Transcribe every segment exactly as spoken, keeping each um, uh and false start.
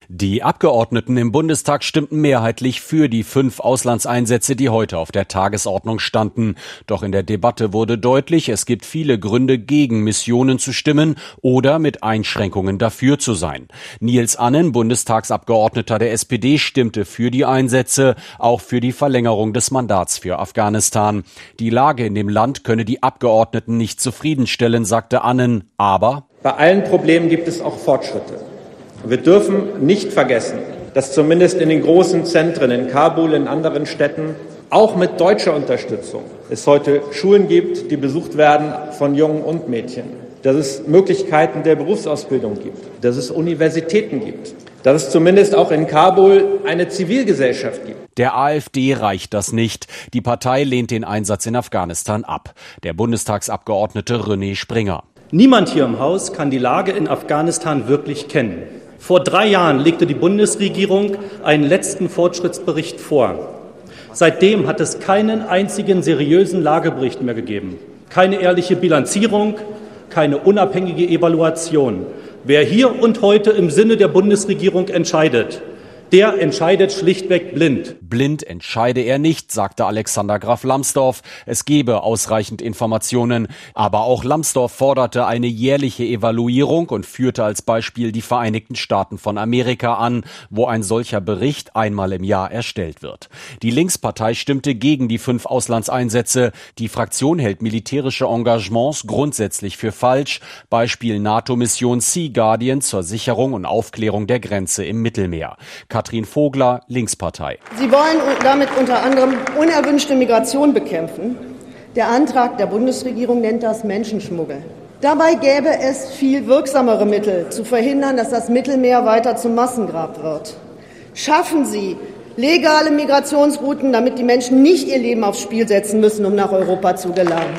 Die Abgeordneten im Bundestag stimmten mehrheitlich für die fünf Auslandseinsätze, die heute auf der Tagesordnung standen. Doch in der Debatte wurde deutlich, es gibt viele Gründe, gegen Missionen zu stimmen oder mit Einschränkungen dafür zu sein. Nils Annen, Bundestagsabgeordneter der S P D, stimmte für die Einsätze, auch für die Verlängerung des Mandats für Afghanistan. Die Lage in dem Land könne die Abgeordneten nicht zufriedenstellen, sagte Annen, aber bei allen Problemen gibt es auch Fortschritte. Wir dürfen nicht vergessen, dass zumindest in den großen Zentren, in Kabul, in anderen Städten, auch mit deutscher Unterstützung es heute Schulen gibt, die besucht werden von Jungen und Mädchen, dass es Möglichkeiten der Berufsausbildung gibt, dass es Universitäten gibt, dass es zumindest auch in Kabul eine Zivilgesellschaft gibt. Der AfD reicht das nicht. Die Partei lehnt den Einsatz in Afghanistan ab. Der Bundestagsabgeordnete René Springer. Niemand hier im Haus kann die Lage in Afghanistan wirklich kennen. Vor drei Jahren legte die Bundesregierung einen letzten Fortschrittsbericht vor. Seitdem hat es keinen einzigen seriösen Lagebericht mehr gegeben. Keine ehrliche Bilanzierung, keine unabhängige Evaluation. Wer hier und heute im Sinne der Bundesregierung entscheidet, der entscheidet schlichtweg blind. Blind entscheide er nicht, sagte Alexander Graf Lambsdorff. Es gebe ausreichend Informationen. Aber auch Lambsdorff forderte eine jährliche Evaluierung und führte als Beispiel die Vereinigten Staaten von Amerika an, wo ein solcher Bericht einmal im Jahr erstellt wird. Die Linkspartei stimmte gegen die fünf Auslandseinsätze. Die Fraktion hält militärische Engagements grundsätzlich für falsch. Beispiel NATO-Mission Sea Guardian zur Sicherung und Aufklärung der Grenze im Mittelmeer. Katrin Vogler, Linkspartei. Sie wollen damit unter anderem unerwünschte Migration bekämpfen. Der Antrag der Bundesregierung nennt das Menschenschmuggel. Dabei gäbe es viel wirksamere Mittel, zu verhindern, dass das Mittelmeer weiter zum Massengrab wird. Schaffen Sie legale Migrationsrouten, damit die Menschen nicht ihr Leben aufs Spiel setzen müssen, um nach Europa zu gelangen.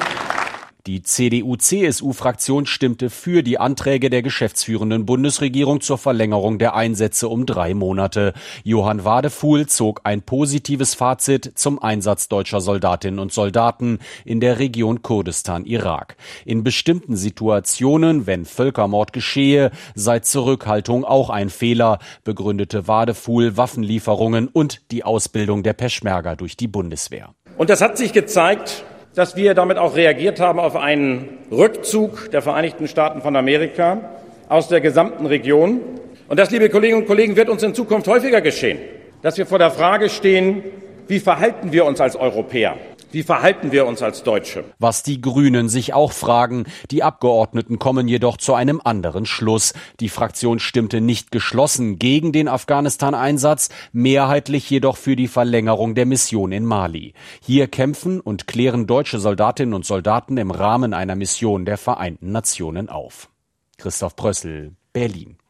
Die C D U C S U-Fraktion stimmte für die Anträge der geschäftsführenden Bundesregierung zur Verlängerung der Einsätze um drei Monate. Johann Wadefuhl zog ein positives Fazit zum Einsatz deutscher Soldatinnen und Soldaten in der Region Kurdistan, Irak. In bestimmten Situationen, wenn Völkermord geschehe, sei Zurückhaltung auch ein Fehler, begründete Wadefuhl Waffenlieferungen und die Ausbildung der Peschmerga durch die Bundeswehr. Und das hat sich gezeigt, dass wir damit auch reagiert haben auf einen Rückzug der Vereinigten Staaten von Amerika aus der gesamten Region. Und das, liebe Kolleginnen und Kollegen, wird uns in Zukunft häufiger geschehen, dass wir vor der Frage stehen, wie verhalten wir uns als Europäer? Wie verhalten wir uns als Deutsche? Was die Grünen sich auch fragen. Die Abgeordneten kommen jedoch zu einem anderen Schluss. Die Fraktion stimmte nicht geschlossen gegen den Afghanistan-Einsatz, mehrheitlich jedoch für die Verlängerung der Mission in Mali. Hier kämpfen und klären deutsche Soldatinnen und Soldaten im Rahmen einer Mission der Vereinten Nationen auf. Christoph Brössel, Berlin.